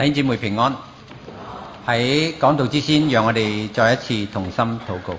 弟兄姊妹平安。喺講道之先，讓我哋再一次同心禱告。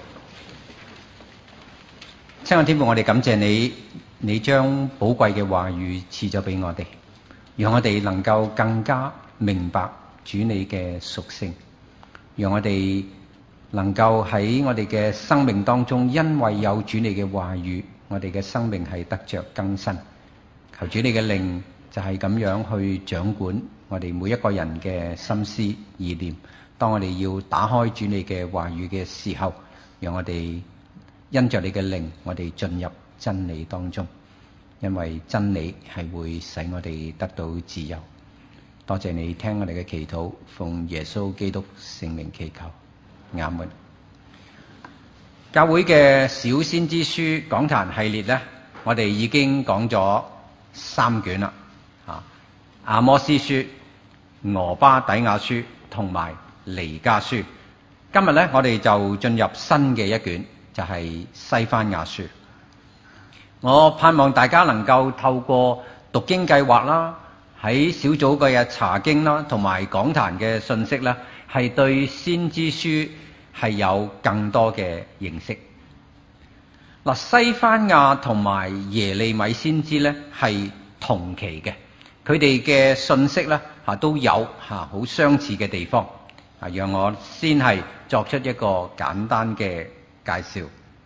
親愛天父，我哋感謝你，你將寶貴嘅話語賜咗俾我哋，讓我哋能夠更加明白主你嘅屬性，讓我哋能夠喺我哋嘅生命當中，因為有主你嘅話語，我哋嘅生命係得着更新。求主你嘅靈就係咁樣去掌管我哋每一個人嘅心思意念。當我哋要打開主你嘅話語嘅時候，讓我哋因着你嘅靈，我哋進入真理當中，因為真理係會使我哋得到自由。多謝你聽我哋嘅祈禱，奉耶穌基督聖名祈求，阿門。教會嘅小先知書講壇系列呢，我哋已經講咗3卷啦，阿摩司書、俄巴底亞書同埋彌迦書。今日呢，我哋就進入新嘅一卷，就係西番雅書。我盼望大家能夠透過讀經計劃啦，喺小組嘅查經啦，同埋講壇嘅信息啦，係對先知書係有更多嘅認識。嗱，西番雅同埋耶利米先知呢係同期嘅，佢哋嘅信息呢都有好相似嘅地方。讓我先係作出一個簡單嘅介紹。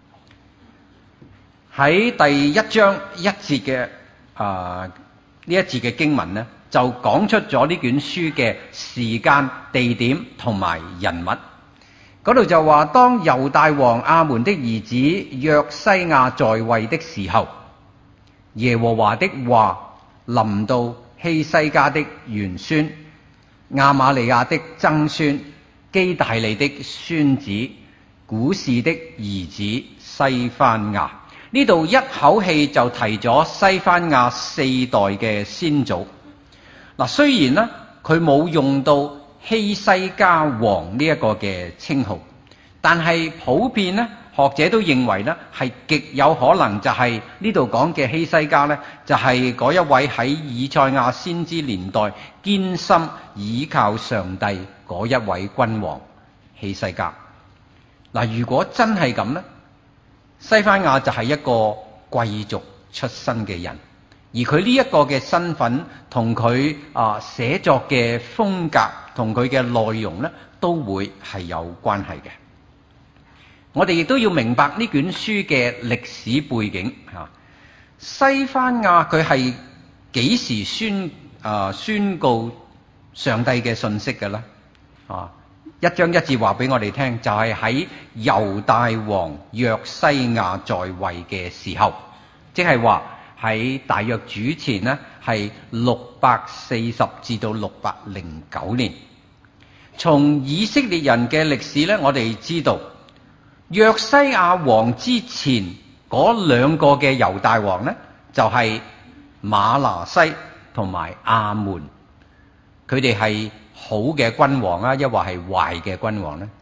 喺第1章1節嘅呢一節嘅經文呢，就講出咗呢卷書嘅時間、地點同埋人物。嗰度就話，當猶大王亞們的兒子約西亞在位的時候，耶和華的話臨到希西家的玄孫亞瑪利亞的曾孫基大利的孫子古士的兒子西番雅。呢度一口氣就提咗西番雅4代嘅先祖。嗱，雖然呢佢冇用到希西家王呢一個嘅稱號，但係普遍呢學者都認為呢係極有可能就係呢度講嘅希西家呢，就係嗰一位喺以賽亞先知年代堅心倚靠上帝嗰一位君王希西家。嗱，如果真係咁呢，西番雅就係一個貴族出身嘅人，而佢呢一個嘅身份同佢寫作嘅風格同佢嘅內容呢，都會係有關係嘅。我哋亦都要明白呢卷書嘅歷史背景。西番雅佢係幾時宣告上帝嘅信息嘅呢？1章1節話俾我哋聽，就係喺猶大王約西亞在位嘅時候，即係話喺大約主前呢係640至到609年。從以色列人嘅歷史呢，我哋知道約西亞王之前嗰2個嘅猶大王呢，就係瑪拿西同埋亞們。佢哋係好嘅君王啊，抑或係壞嘅君王呢？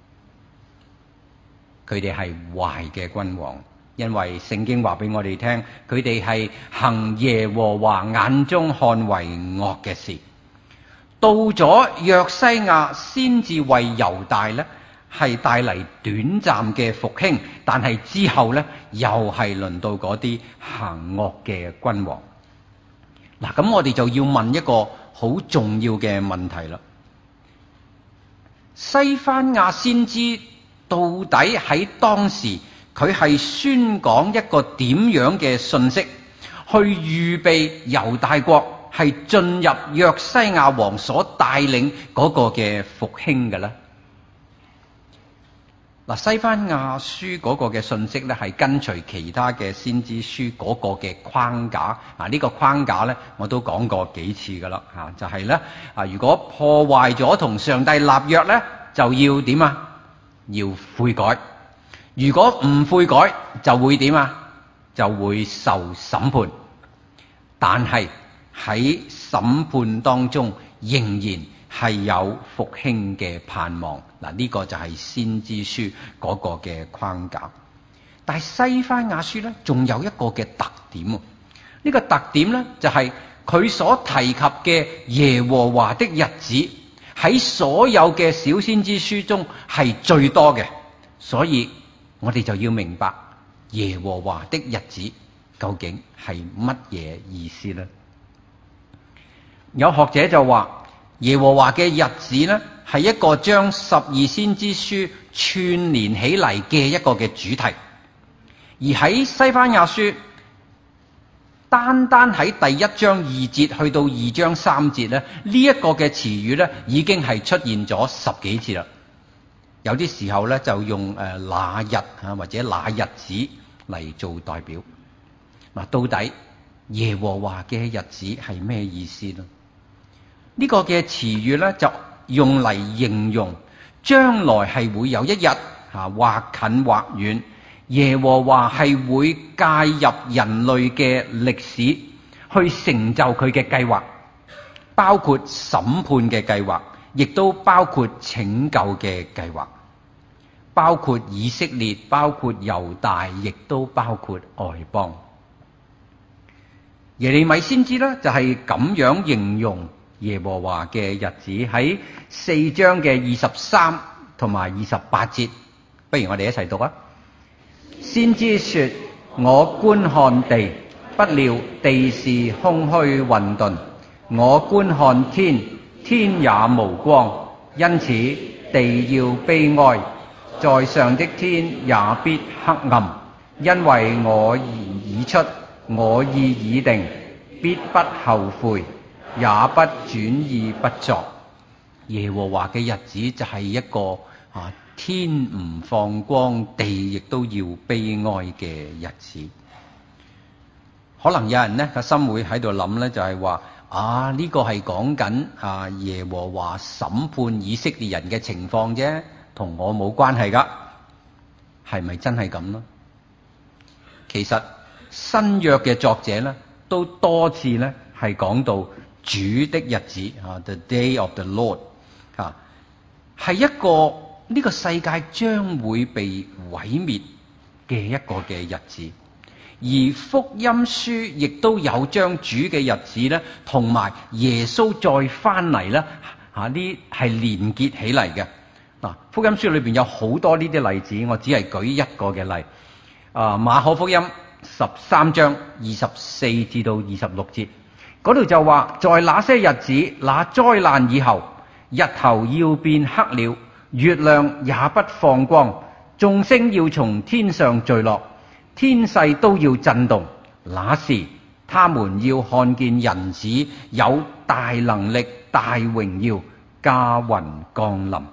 佢哋係壞嘅君王，因為聖經話俾我哋聽，佢哋係行耶和華眼中看為惡嘅事。到咗約西亞先至為猶大呢係帶嚟短暫嘅復興，但係之後呢又係輪到嗰啲行惡嘅君王。嗱，咁我哋就要問一個好重要嘅問題啦。西番雅先知到底喺當時佢係宣講一個點樣嘅信息，去預備猶大國係進入約西亞王所帶領嗰個嘅復興嘅呢？嗱，西番雅書嗰個嘅信息呢，係跟隨其他嘅先知書嗰個嘅框架。呢個框架呢，我都講過幾次噶啦，就係呢，如果破壞咗同上帝立約呢，就要點啊？要悔改。如果唔悔改，就會點啊？就會受審判。但係喺審判當中，仍然係有復興嘅盼望。嗱，呢個就係先知書嗰個嘅框架。但係西番雅書呢，仲有一個嘅特點。呢個特點呢，就係佢所提及嘅耶和華的日子喺所有嘅小先知書中係最多嘅，所以我哋就要明白耶和華的日子究竟係乜嘢意思呢？有學者就話耶和華嘅日子呢，係一個將12先知書串連起嚟嘅一個嘅主題。而喺西番雅書，單喺第1章2節去到2章3節咧，呢一個嘅詞語咧已經係出現咗10幾次啦。有啲時候咧就用那日或者那日子嚟做代表。嗱，到底耶和華嘅日子係咩意思呢？呢個嘅詞語咧就用嚟形容將來係會有一日或近或遠，耶和華係會介入人類嘅歷史，去成就佢嘅計劃，包括審判嘅計劃，亦都包括拯救嘅計劃，包括以色列，包括猶大，亦都包括外邦。耶利米先知呢，就係咁樣形容耶和華嘅日子，喺4章嘅23同埋28節，不如我哋一齊讀啊！先知說：我觀看地，不料地是空虛混沌；我觀看天，天也無光。因此地要悲哀，在上的天也必黑暗。因為我言已出，我意已定，必不後悔，也不轉意不作。耶和華嘅日子就係一個天唔放光，地亦都要悲哀嘅日子。可能有人呢個心會喺度諗呢，就係話呢個係講緊耶和華審判以色列人嘅情況啫，同我冇關係噶。係咪真係咁呢？其實新約嘅作者呢都多次呢係講到主的日子，the day of the Lord，係一個呢個世界將會被毀滅嘅一個嘅日子。而福音書亦都有將主嘅日子呢同埋耶穌再翻嚟呢呢係連結起嚟嘅。福音書裏邊有好多呢啲例子，我只係舉一個嘅例。馬可福音13章24至到26節，嗰度就話：在那些日子，那災難以後，日頭要變黑了，月亮也不放光，眾星要從天上墜落，天勢都要震動。那時他們要看見人子有大能力、大榮耀，駕雲降臨。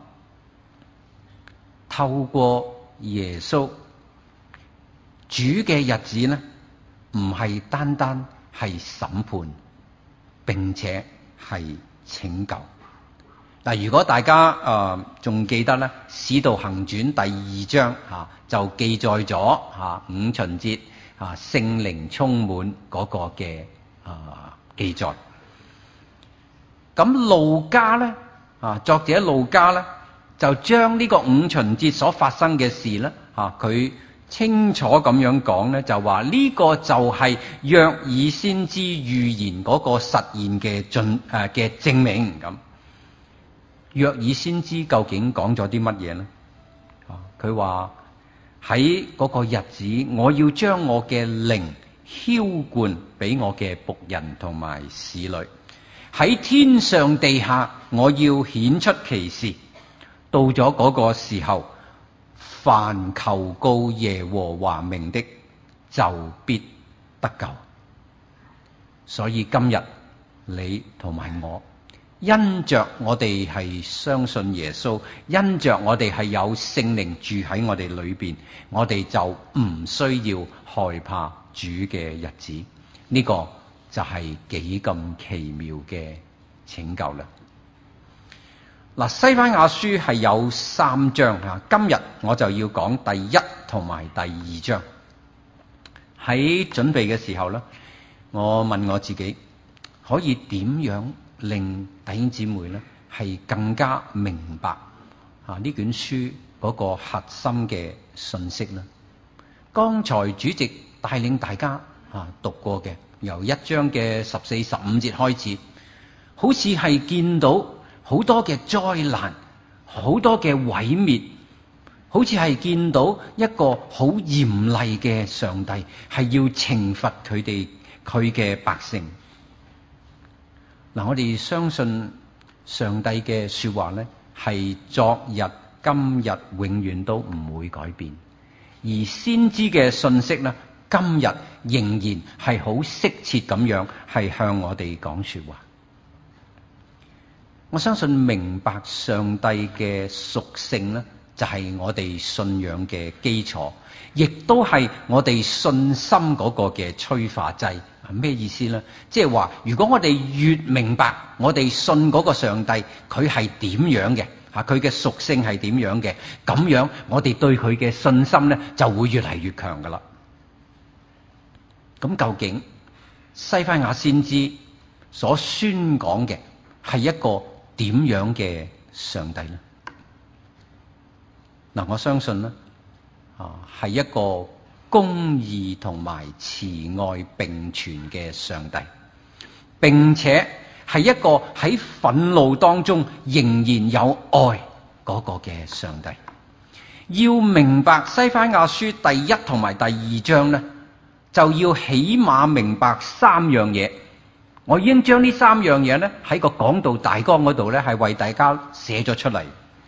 透過耶穌，主嘅日子呢，唔係單單係審判，並且係拯救。如果大家仲記得呢，《使徒行傳》第2章就記載咗五旬節聖靈充滿嗰個嘅記載。咁路加呢，作者路加呢，就將呢個五旬節所發生嘅事呢，佢清楚咁樣講呢，就話呢個就係約珥先知預言嗰個實現嘅證明。咁約珥先知究竟講咗啲乜嘢呢？佢話喺嗰個日子，我要將我嘅靈澆灌俾我嘅僕人同埋使女，喺天上地下我要顯出奇事。到咗嗰個時候，凡求告耶和華名的，就必得救。所以今日你同埋我，因着我哋係相信耶穌，因着我哋係有聖靈住喺我哋裏邊，我哋就唔需要害怕主嘅日子。呢個就係幾咁奇妙嘅拯救啦。西番雅書係有3章，今日我就要講第1同埋第2章。喺準備嘅時候呢，我問我自己，可以點樣令弟兄姊妹呢係更加明白呢卷書嗰個核心嘅信息呢？剛才主席帶領大家讀過嘅，由1章嘅14、15節開始，好似係見到好多嘅災難，好多嘅毀滅，好似係見到一個好嚴厲嘅上帝，係要懲罰佢嘅百姓。嗱，我哋相信上帝嘅說話呢，係昨日、今日、永遠都唔會改變，而先知嘅信息呢，今日仍然係好適切咁樣係向我哋講說話。我相信明白上帝嘅屬性呢，就係我哋信仰嘅基礎，亦都係我哋信心嗰個嘅催化劑。咩意思呢？即係話，如果我哋越明白我哋信嗰個上帝佢係點樣嘅，佢嘅屬性係點樣嘅，咁樣我哋對佢嘅信心呢就會越嚟越強噶啦。咁究竟西番雅先知所宣講嘅係一個點樣嘅上帝呢？嗱，我相信呢係一個公義同埋慈愛並存嘅上帝，並且係一個喺憤怒當中仍然有愛嗰個嘅上帝。要明白西番雅書第1同埋第2章呢，就要起碼明白3樣嘢。我已經將呢3樣嘢呢喺個講道大綱嗰度呢係為大家寫咗出嚟。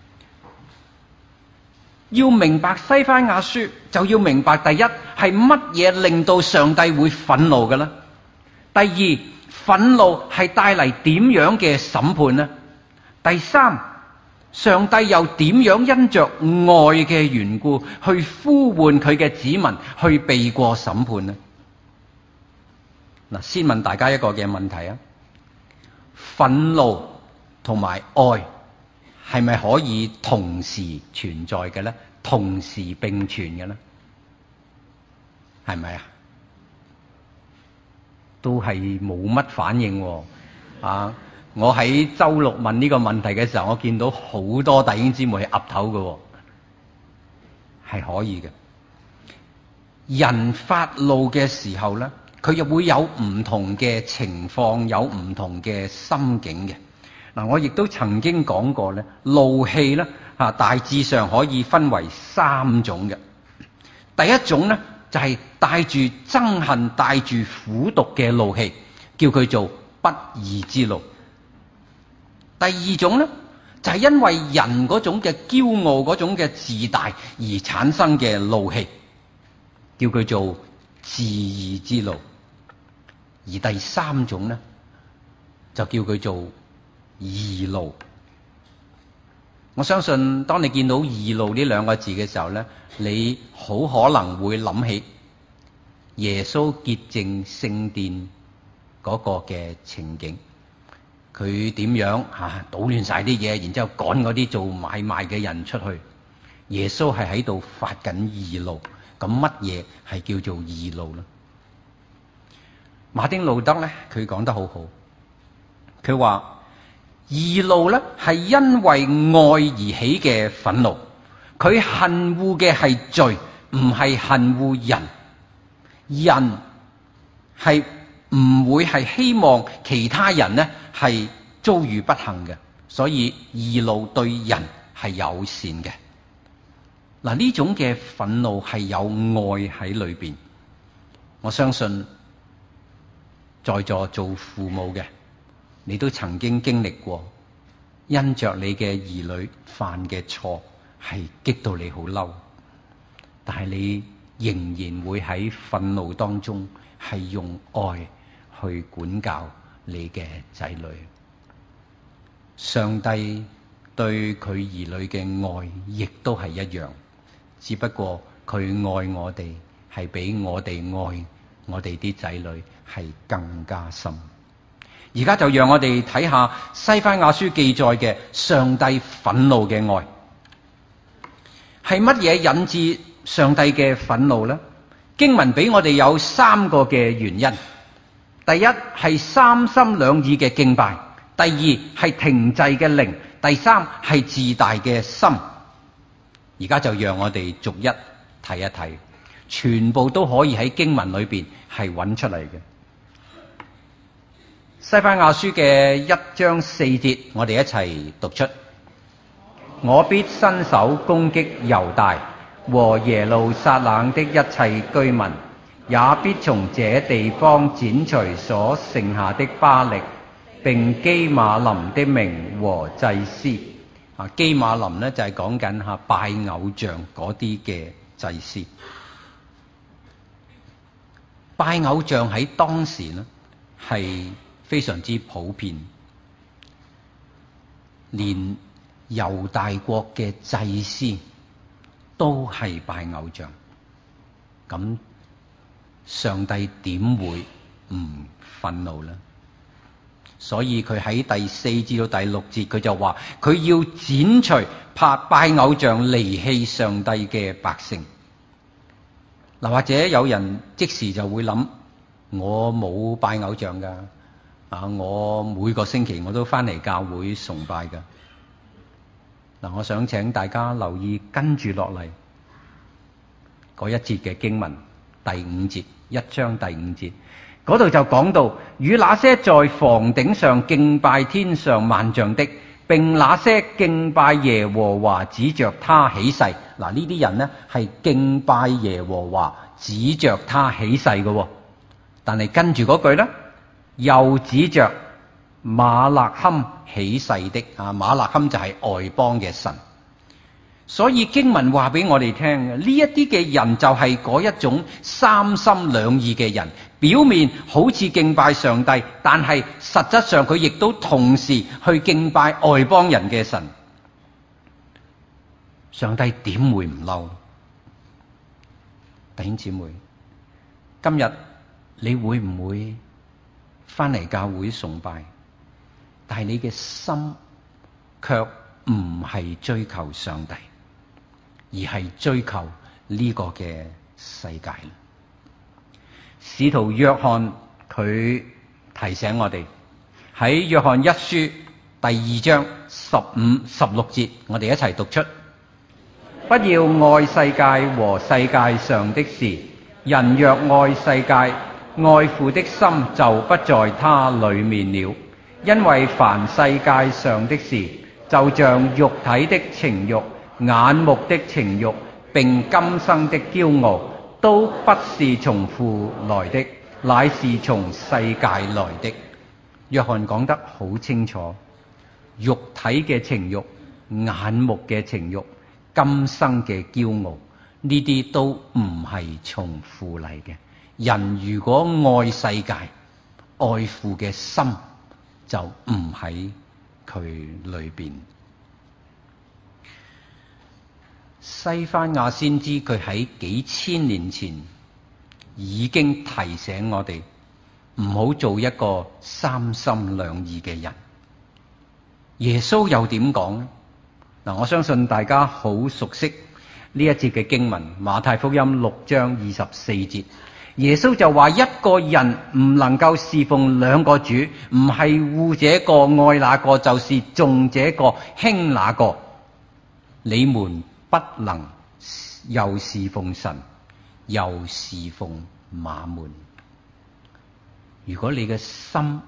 要明白西番雅書，就要明白第一係乜嘢令到上帝會憤怒嘅呢？第二，憤怒係帶嚟點樣嘅審判呢？第三，上帝又點樣因着愛嘅緣故去呼喚佢嘅子民去避過審判呢？嗱，先問大家一個嘅問題啊，憤怒同埋愛係咪可以同時存在嘅呢？同時並存嘅呢？係咪啊？都係冇乜反應喎。我喺周六問呢個問題嘅時候，我見到好多弟兄姊妹係岌頭嘅，係可以嘅。人發怒嘅時候呢，佢又會有唔同嘅情況，有唔同嘅心境嘅。嗱，我亦都曾經講過咧，怒氣咧大致上可以分為3種嘅。第一種咧就係帶住憎恨、帶住苦毒嘅怒氣，叫佢做不義之怒。第二種咧就係因為人嗰種嘅驕傲、嗰種嘅自大而產生嘅怒氣，叫佢做自義之怒。而第3種咧就叫佢做義怒。我相信當你見到義怒呢2個字嘅時候咧，你好可能會諗起耶穌潔淨聖殿嗰個嘅情景，佢點樣搗亂晒啲嘢，然之後趕嗰啲做買賣嘅人出去。耶穌係喺度發緊義怒。咁乜嘢係叫做義怒呢？馬丁路德咧，佢講得好好，佢話義怒咧係因為愛而起嘅憤怒，佢恨惡嘅係罪，唔係恨惡人。人係唔會係希望其他人呢係遭遇不幸嘅，所以義怒對人係友善嘅。嗱，呢種嘅憤怒係有愛喺裏邊。我相信在座做父母嘅，你都曾經經歷過，因着你嘅兒女犯嘅錯係激到你好嬲，但係你仍然會喺憤怒當中係用愛去管教你嘅仔女。上帝對佢兒女嘅愛亦都係一樣，只不過佢愛我哋係比我哋愛我哋啲仔女係更加深。而家就讓我哋睇下西番雅書記載嘅上帝憤怒嘅愛係乜嘢引致上帝嘅憤怒呢？經文俾我哋有3個嘅原因。第一係三心兩意嘅敬拜，第二係停滯嘅靈，第三係自大嘅心。而家就讓我哋逐一睇一睇。 全部都可以喺經文裏邊係揾出嚟嘅。西番雅書嘅1章4節，我哋一齊讀出：我必伸手攻擊猶大和耶路撒冷的一切居民，也必從這地方剪除所剩下的巴力，並基馬林的名和祭司。基馬林呢，就係講緊拜偶像嗰啲嘅祭司。拜偶像喺當時呢係非常之普遍，連猶大國嘅祭司都係拜偶像，咁上帝點會唔憤怒呢？所以佢喺第4至到第6節，佢就話佢要剪除拜偶像離棄上帝嘅百姓。嗱，或者有人即時就會諗，我冇拜偶像噶，我每個星期我都翻嚟教會崇拜噶。嗱，我想請大家留意跟住落嚟嗰一節嘅經文，第5節，1章第5節，嗰度就講到，與那些在房頂上敬拜天上萬象的，並那些敬拜耶和華指着他起誓。嗱，呢啲人呢係敬拜耶和華指着他起誓嘅，但係跟住嗰句呢，又指着馬勒堪起誓的。馬勒堪就係外邦嘅神。所以經文話俾我哋聽，呢一啲嘅人就係嗰一種三心兩意嘅人，表面好似敬拜上帝，但係實質上佢亦都同時去敬拜外邦人嘅神。上帝點會唔嬲？弟兄姊妹，今日你會唔會翻嚟教會崇拜，但係你嘅心卻唔係追求上帝，而係追求呢個嘅世界？使徒約翰佢提醒我哋喺約翰一書第2章15、16節，我哋一齊讀出：不要愛世界和世界上的事，人若愛世界，愛父的心就不在他裡面了。因為凡世界上的事，就像肉體的情慾、眼目的情慾，並今生的驕傲，都不是從父來的，乃是從世界來的。約翰講得好清楚，肉體嘅情慾、眼目嘅情慾、今生嘅驕傲，呢啲都唔係從父嚟嘅。人如果愛世界，愛父嘅心就唔喺佢裏邊。西番雅先知佢喺幾千年前已經提醒我哋唔好做一個三心兩意嘅人。耶穌又點講呢？我相信大家好熟悉呢一節嘅經文，馬太福音6章24節，耶穌就話一個人唔能夠侍奉兩個主，唔係惡這個愛那個，就是重這個輕那個。你們不能又侍奉神，又侍奉馬門。如果你嘅心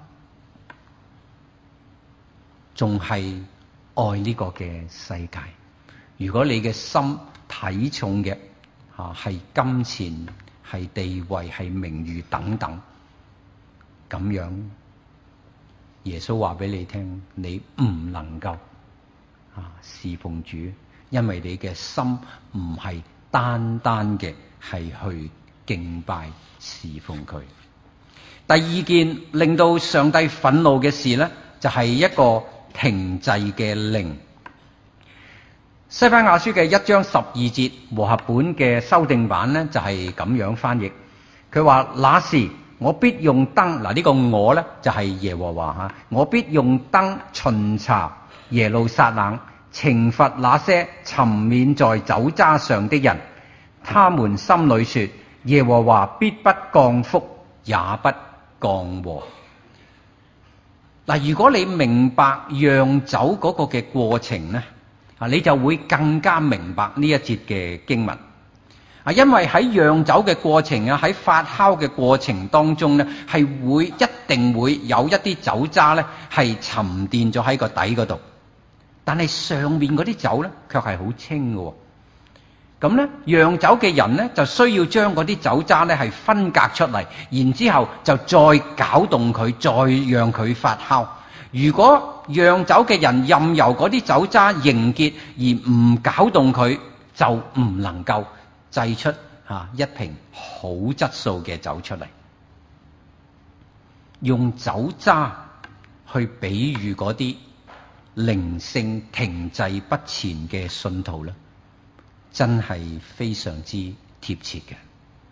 仲係愛呢個嘅世界，如果你嘅心睇重嘅係金錢、係地位、係名譽等等，咁樣耶穌話俾你聽，你唔能夠侍奉主，因為你嘅心唔係單單嘅係去敬拜侍奉佢。第二件令到上帝憤怒嘅事呢，就係一個停滯嘅靈。西番雅書嘅1章12節和合本嘅修訂版呢，就係咁樣翻譯。佢話：那時我必用燈，呢個我呢，就係耶和華，我必用燈巡查耶路撒冷，懲罰那些沉湎在酒渣上的人。他們心裏說：耶和華必不降福，也不降禍。如果你明白釀酒嗰個嘅過程呢，你就會更加明白呢一節嘅經文。 因為喺釀酒嘅過程喺發酵嘅過程當中呢，一定會有一啲酒渣呢係沉澱咗喺個底嗰度，但係上面嗰啲酒呢卻係好清嘅。咁呢，釀酒嘅人呢就需要將嗰啲酒渣呢係分隔出嚟，然之後就再攪動佢，再讓佢發酵。如果釀酒嘅人任由嗰啲酒渣凝結而唔攪動佢，就唔能夠製出一瓶好質素嘅酒出嚟。用酒渣去比喻嗰啲靈性停滯不前嘅信徒咧，真係非常之貼切嘅。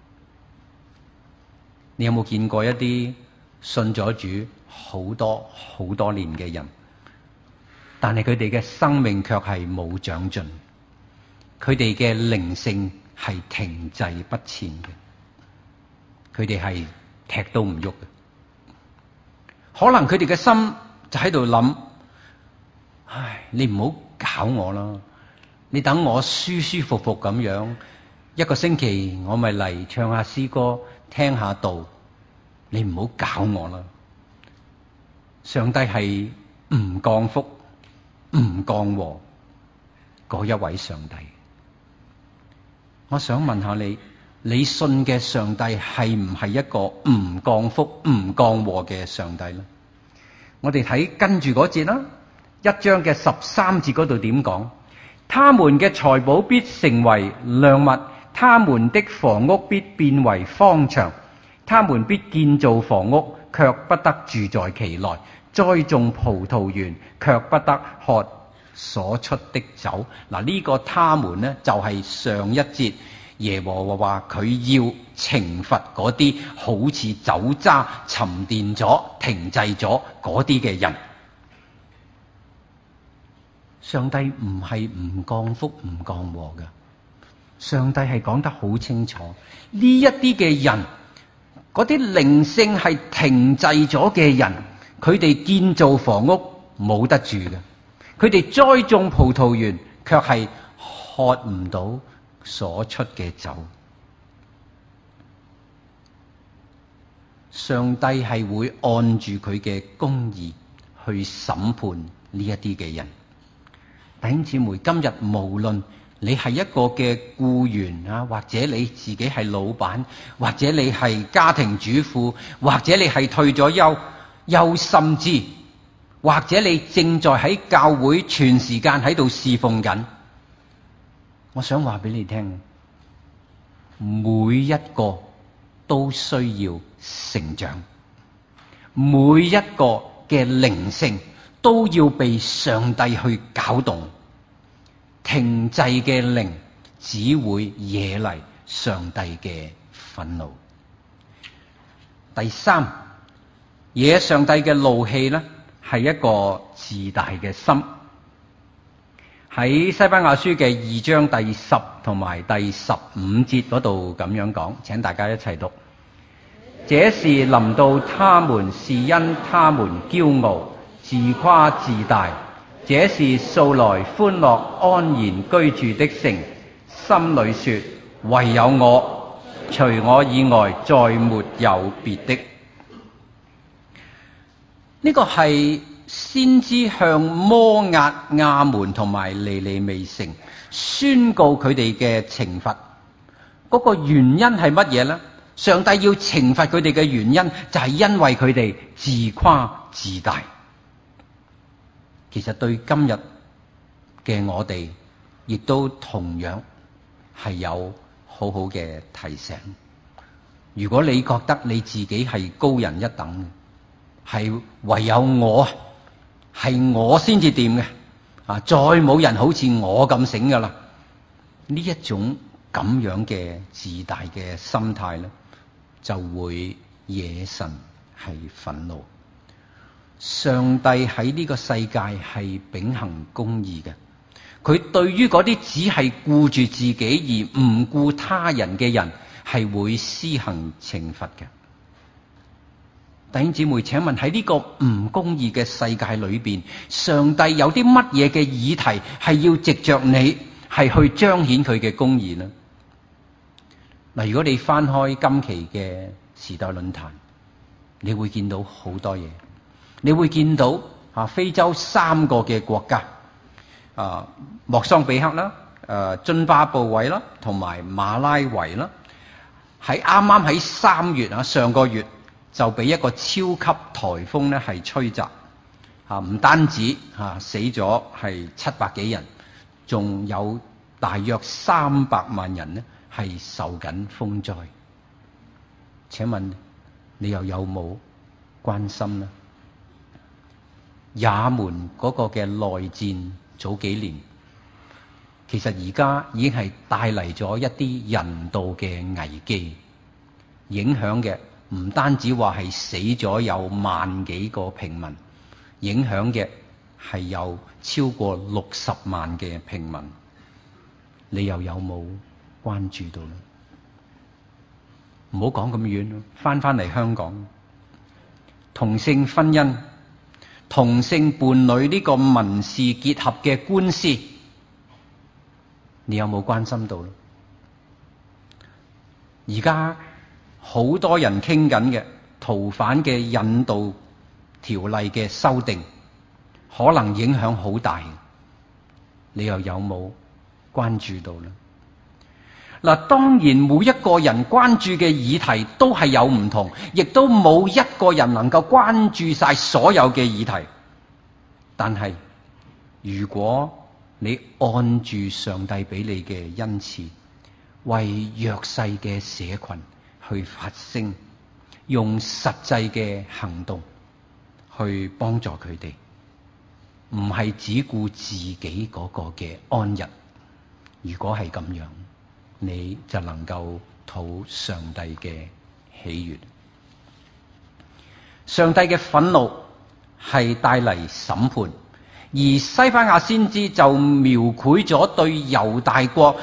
你有冇見過一啲信咗主好多年嘅人，但係佢哋嘅生命卻係冇長進，佢哋嘅靈性係停滯不前嘅，佢哋係踢都唔喐嘅。可能佢哋嘅心就喺度諗：唉，你唔好搞我啦，你等我舒舒服服咁樣，一個星期我咪嚟唱下詩歌，聽下道，你唔好搞我啦。上帝係唔降福、唔降禍嗰一位上帝。我想問下你，你信嘅上帝係唔係一個唔降福、唔降禍嘅上帝呢？我哋睇跟住嗰節啦，1章嘅13節嗰度點講？他們嘅財寶必成為掠物，他們的房屋必變為荒場，他們必建造房屋，卻不得住在其內；栽種葡萄園，卻不得喝所出的酒。嗱，呢個他們呢，就係上一節耶和華話佢要懲罰嗰啲好似酒渣沉澱咗、停滯咗嗰啲嘅人。上帝唔係唔降福唔降禍嘅，上帝係講得好清楚。呢一啲嘅人，嗰啲靈性係停滯咗嘅人，佢哋建造房屋冇得住嘅，佢哋栽種葡萄園卻係喝唔到所出嘅酒。上帝係會按住佢嘅公義去審判呢一啲嘅人。弟兄姊妹，今日無論你係一個嘅僱員或者你自己係老闆，或者你係家庭主婦，或者你係退咗休，又甚至或者你正在喺教會全時間喺度侍奉緊，我想話俾你聽，每一個都需要成長，每一個嘅靈性都要被上帝去攪動。停滯嘅靈只會惹嚟上帝嘅憤怒。第三，惹上帝嘅怒氣呢，係一個自大嘅心。喺西番雅書嘅2章第10同埋第15節嗰度咁樣講，請大家一齊讀。這事臨到他們，是因他們驕傲、自誇自大。這是素來歡樂安然居住的城，心裏說：唯有我，除我以外再沒有別的。呢個係先知向摩押、亞門同埋尼尼微城宣告佢哋嘅懲罰。嗰個原因係乜嘢呢？上帝要懲罰佢哋嘅原因就係因為佢哋自誇自大。其實對今日嘅我哋，亦都同樣係有好好嘅提醒。如果你覺得你自己係高人一等，係唯有我，係我先至掂嘅，再冇人好似我咁醒噶啦，呢一種咁樣嘅自大嘅心態咧，就會惹神係憤怒。上帝喺呢個世界係秉行公義嘅，佢對於嗰啲只係顧住自己而唔顧他人嘅人，係會施行懲罰嘅。弟兄姊妹，請問喺呢個唔公義嘅世界裏邊，上帝有啲乜嘢嘅議題係要藉着你係去彰顯佢嘅公義呢？ 嗱，如果你翻開今期嘅時代論壇，你會見到好多嘢。你會見到非洲3個嘅國家，莫桑比克啦、津巴布韋啦，同埋馬拉維啦，啱啱喺3月上個月就俾一個超級颱風咧係吹襲，唔單止死咗係700幾人，仲有大約300萬人咧係受緊風災。請問你又有冇關心呢？也門嗰個嘅內戰早幾年，其實而家已經係帶嚟咗一啲人道嘅危機，影響嘅唔單止話係死咗有萬幾個平民，影響嘅係有超過60萬嘅平民。你又有冇關注到呢？唔好講咁遠咯，翻嚟香港，同性婚姻、同性伴侶呢個民事結合嘅官司，你有冇關心到呢？而家好多人傾緊嘅逃犯嘅引渡條例嘅修訂，可能影響好大，你又有冇關注到呢？嗱，當然每一個人關注嘅議題都係有唔同，亦都冇一個人能夠關注晒所有嘅議題。但係如果你按住上帝俾你嘅恩賜，為弱勢嘅社群去發聲，用實際嘅行動去幫助佢哋，唔係只顧自己嗰個嘅安逸。如果係咁樣，你就能夠討上帝嘅喜悅。上帝嘅憤怒係帶嚟審判，而西番雅先知就描繪咗對猶大國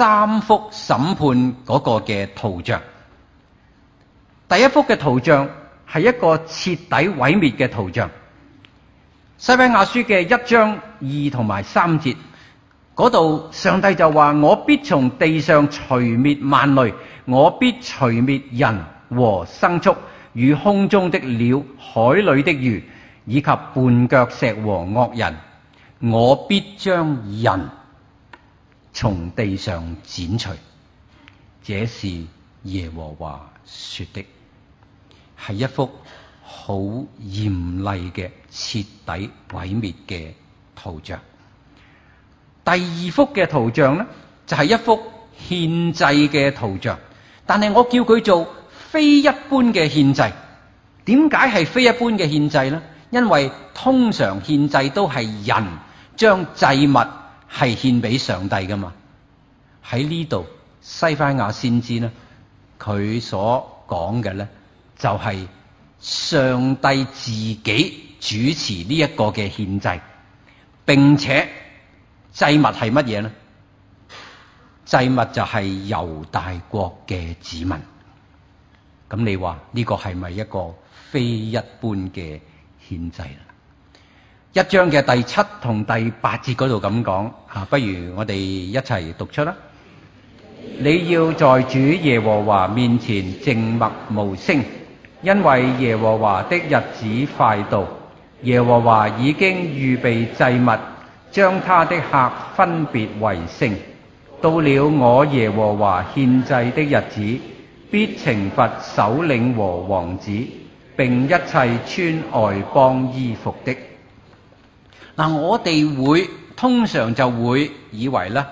3幅審判嗰個嘅圖像。第一幅嘅圖像係一個徹底毀滅嘅圖像。西番雅書嘅1章2同埋3節嗰度，上帝就話：我必從地上除滅萬類，我必除滅人和牲畜，與空中的鳥、海裏的魚，以及絆腳石和惡人。我必將人從地上剪除。這是耶和華說的，係一幅好嚴厲嘅徹底毀滅嘅圖像。第二幅嘅圖像呢，就係一幅獻祭嘅圖像，但係我叫佢做非一般嘅獻祭。點解係非一般嘅獻祭呢？因為通常獻祭都係人將祭物係獻俾上帝噶嘛。喺呢度西番雅先知呢，佢所講嘅呢，就係上帝自己主持呢一個嘅獻祭，並且祭物係乜嘢呢？祭物就係猶大國嘅子民。咁你話呢個係咪一個非一般嘅獻祭啦？1章嘅第7同第8節嗰度咁講，不如我哋一齊讀出啦。你要在主耶和華面前靜默無聲，因為耶和華的日子快到，耶和華已經預備祭物，將他的客分別為聖。到了我耶和華獻祭的日子，必懲罰首領和王子，並一切穿外邦衣服的。嗱，我哋通常就會以為咧，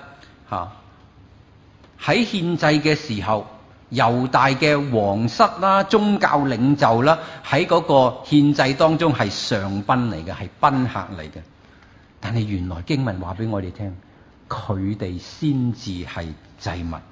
喺獻祭嘅時候，猶大嘅皇室啦、宗教領袖啦，喺嗰個獻祭當中係上賓嚟嘅，係賓客嚟嘅。但係原來經文話俾我哋聽，佢哋先至係祭物，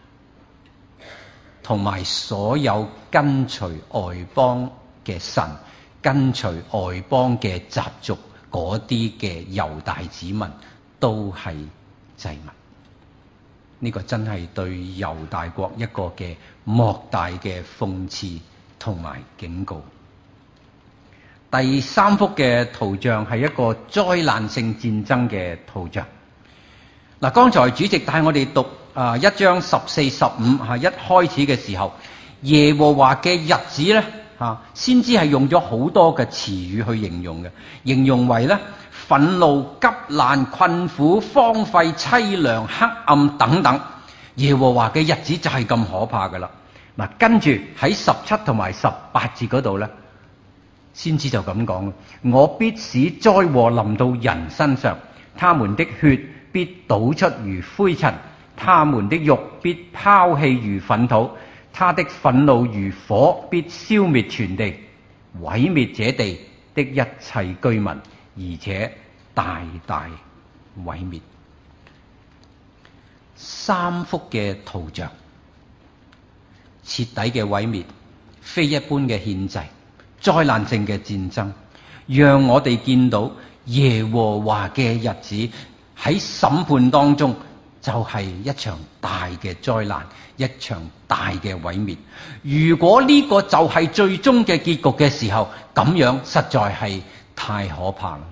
同埋所有跟隨外邦嘅神、跟隨外邦嘅習俗嗰啲嘅猶大子民都係祭物。呢個真係對猶大國一個嘅莫大嘅諷刺同埋警告。第3幅嘅圖像係一個災難性戰爭嘅圖像。 嗱，剛才主席帶我哋讀1章14、15一開始嘅時候，耶和華嘅日子咧先知係用咗好多嘅詞語去形容嘅，形容為咧憤怒、急難、困苦、荒廢、凄涼、黑暗等等。耶和華嘅日子就係咁可怕噶啦。嗱，跟住喺17同埋18節嗰度咧，先知就咁講：我必使災禍臨到人身上，他們的血必倒出如灰塵，他們的肉必拋棄如糞土，他的憤怒如火，必消滅全地，毀滅這地的一切居民，而且大大毀滅。3幅嘅圖像，徹底嘅毀滅，非一般嘅獻祭，災難性嘅戰爭，讓我哋見到耶和華嘅日子喺審判當中就係一場大嘅災難，一場大嘅毀滅。如果呢個就係最終嘅結局嘅時候，咁樣實在係太可怕啦。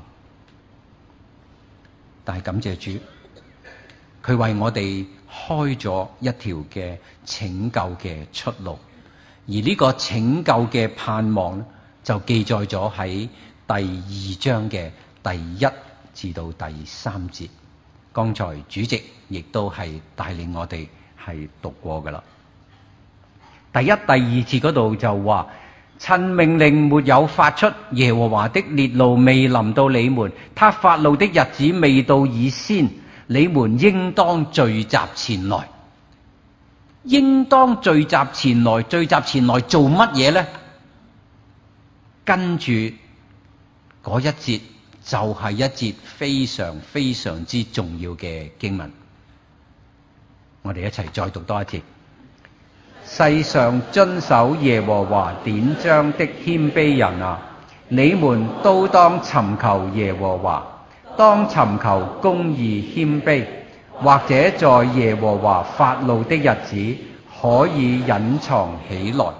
但係感謝主，佢為我哋開咗一條嘅拯救嘅出路，而呢個拯救嘅盼望就記載咗喺第2章嘅第1至到第3節。剛才主席亦都係帶領我哋係讀過噶啦。第1、第2節嗰度就話：趁命令沒有發出，耶和華的烈怒未臨到你們，他發怒的日子未到以先，你們應當聚集前來。應當聚集前來，聚集前來做乜嘢呢？跟住嗰一節就係一節非常非常之重要嘅經文，我哋一齊再讀多一次。世上遵守耶和華典章的謙卑人啊，你們都當尋求耶和華，當尋求公義謙卑，或者在耶和華發怒的日子可以隱藏起來。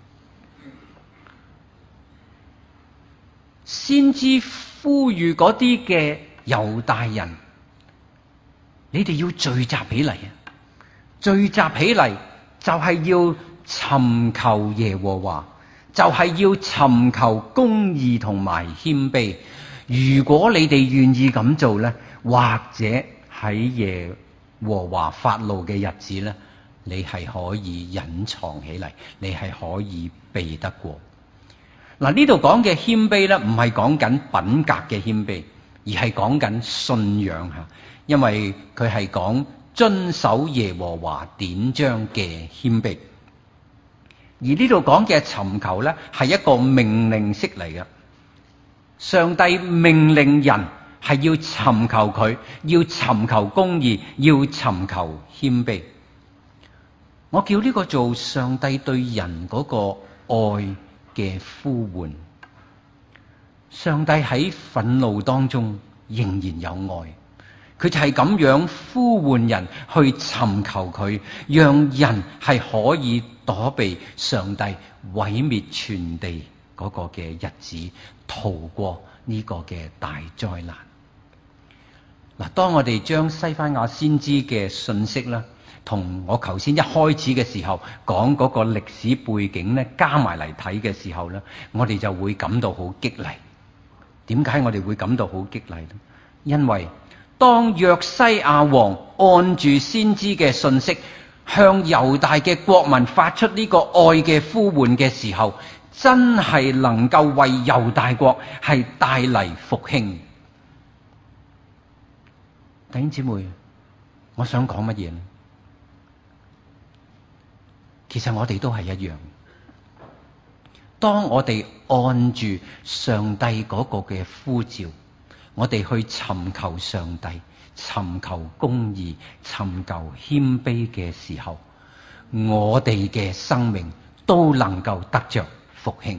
先知呼籲嗰啲嘅猶大人，你哋要聚集起嚟啊！聚集起嚟就係要尋求耶和華，就係要尋求公義同埋謙卑。如果你哋願意咁做呢，或者喺耶和華發怒嘅日子呢，你係可以隱藏起嚟，你係可以避得過。嗱，呢度講嘅謙卑呢，唔係講緊品格嘅謙卑，而係講緊信仰吓，因為佢係講遵守耶和華典章嘅謙卑。而呢度講嘅尋求呢，係一個命令式嚟嘅。上帝命令人係要尋求佢，要尋求公義，要尋求謙卑。我叫呢個做上帝對人嗰個愛嘅呼喚。上帝喺憤怒當中仍然有愛，佢就係咁樣呼喚人去尋求佢，讓人係可以躲避上帝毀滅全地嗰個嘅日子，逃過呢個嘅大災難。嗱，當我哋將西番雅先知嘅信息啦，同我頭先一開始嘅時候講嗰個歷史背景咧，加埋嚟睇嘅時候咧，我哋就會感到好激勵。點解我哋會感到好激勵呢？因為當約西亞王按住先知嘅信息，向猶大嘅國民發出呢個愛嘅呼喚嘅時候，真係能夠為猶大國係帶嚟復興。弟兄姊妹，我想講乜嘢呢？其實我哋都係一樣。當我哋按住上帝嗰個嘅呼召，我哋去尋求上帝，尋求公義，尋求謙卑嘅時候，我哋嘅生命都能夠得着復興，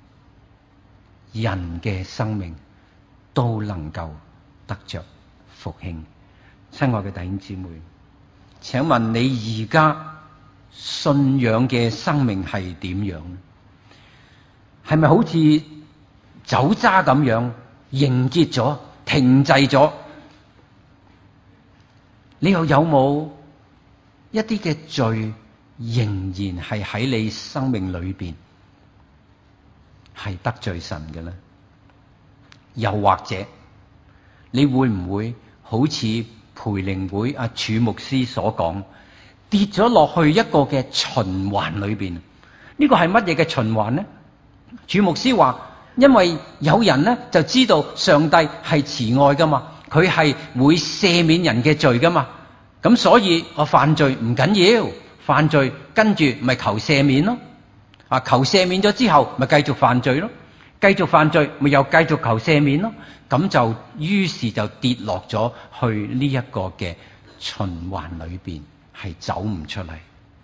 人嘅生命都能夠得着復興。親愛嘅弟兄姊妹，請問你而家信仰嘅生命係點樣呢？係咪好似酒渣咁樣凝結咗、停滯咗？ 你又有冇一啲嘅罪仍然係喺你生命裏邊係得罪神嘅咧？又或者你會唔會好似培靈會阿柱牧師所講，跌咗落去一個嘅循環裏邊？呢個係乜嘢嘅循環呢？柱牧師話，因為有人呢就知道上帝係慈愛噶嘛，佢係會赦免人嘅罪噶嘛，咁所以我犯罪唔緊要，犯罪跟住咪求赦免咯，求赦免咗之後咪繼續犯罪咯，繼續犯罪咪又繼續求赦免咯，咁就於是就跌落咗去呢一個嘅循環裏邊，係走唔出嚟。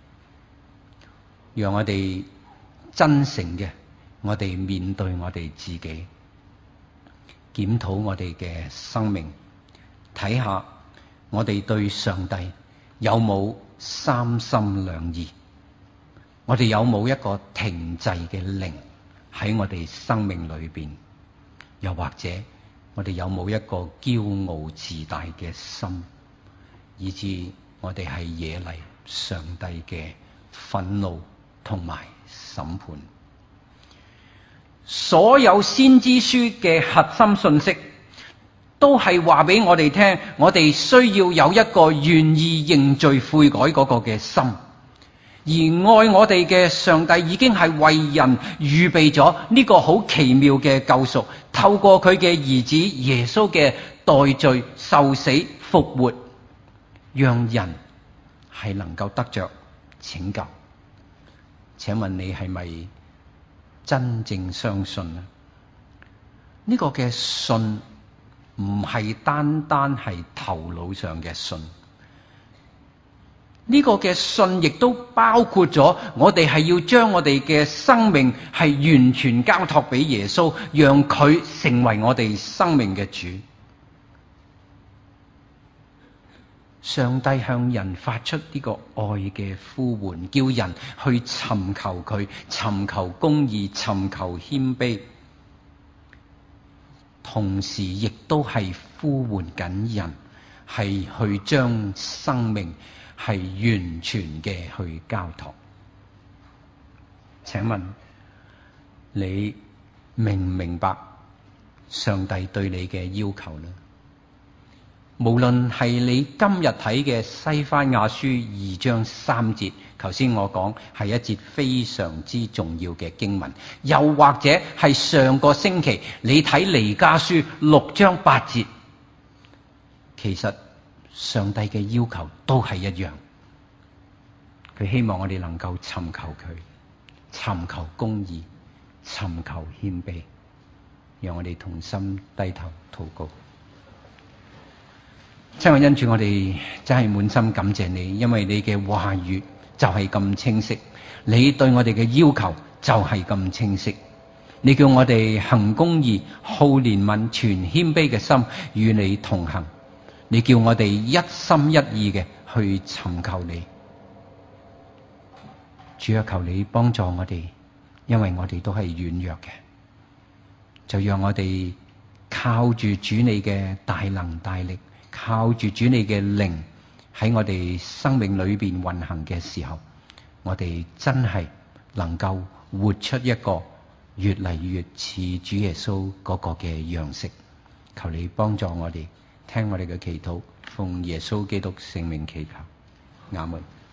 讓我哋真誠嘅，我哋面對我哋自己，檢討我哋嘅生命，睇下我哋對上帝有冇三心兩意，我哋有冇一個停滯嘅靈喺我哋生命裏邊，又或者我哋有冇一個驕傲自大嘅心，以致我哋係惹嚟上帝嘅憤怒同埋審判。所有先知書嘅核心信息都係話俾我哋聽，我哋需要有一個願意認罪悔改嗰個嘅心，而愛我哋嘅上帝已經係為人預備咗呢個好奇妙嘅救贖，透過佢嘅兒子耶穌嘅代罪受死復活，讓人係能夠得着拯救。請問你係咪真正相信呢？呢個嘅信唔係單單係頭腦上嘅信，呢個嘅信亦都包括咗我哋係要將我哋嘅生命係完全交託俾耶穌，讓佢成為我哋生命嘅主。上帝向人發出呢個愛嘅呼喚，叫人去尋求佢，尋求公義，尋求謙卑，同時亦都係呼喚緊人係去將生命係完全嘅去交託。請問你明唔明白上帝對你嘅要求呢？無論係你今日睇嘅西番雅書2章3節，頭先我講係一節非常之重要嘅經文，又或者係上個星期你睇彌迦書6章8節，其實上帝嘅要求都係一樣，佢希望我哋能夠尋求佢，尋求公義，尋求謙卑，讓我哋同心低頭禱告。親愛恩主，我哋真係滿心感謝你，因為你嘅話語就係咁清晰，你對我哋嘅要求就係咁清晰。你叫我哋行公義、好憐憫、存謙卑嘅心與你同行。你叫我哋一心一意嘅去尋求你。主啊，求你幫助我哋，因為我哋都係軟弱嘅，就讓我哋靠住主你嘅大能大力，靠住主你嘅靈喺我哋生命裏邊運行嘅時候，我哋真係能夠活出一個越嚟越似主耶穌嗰個嘅樣式。求你幫助我哋，聽我哋嘅祈禱，奉耶穌基督聖名祈求，阿門。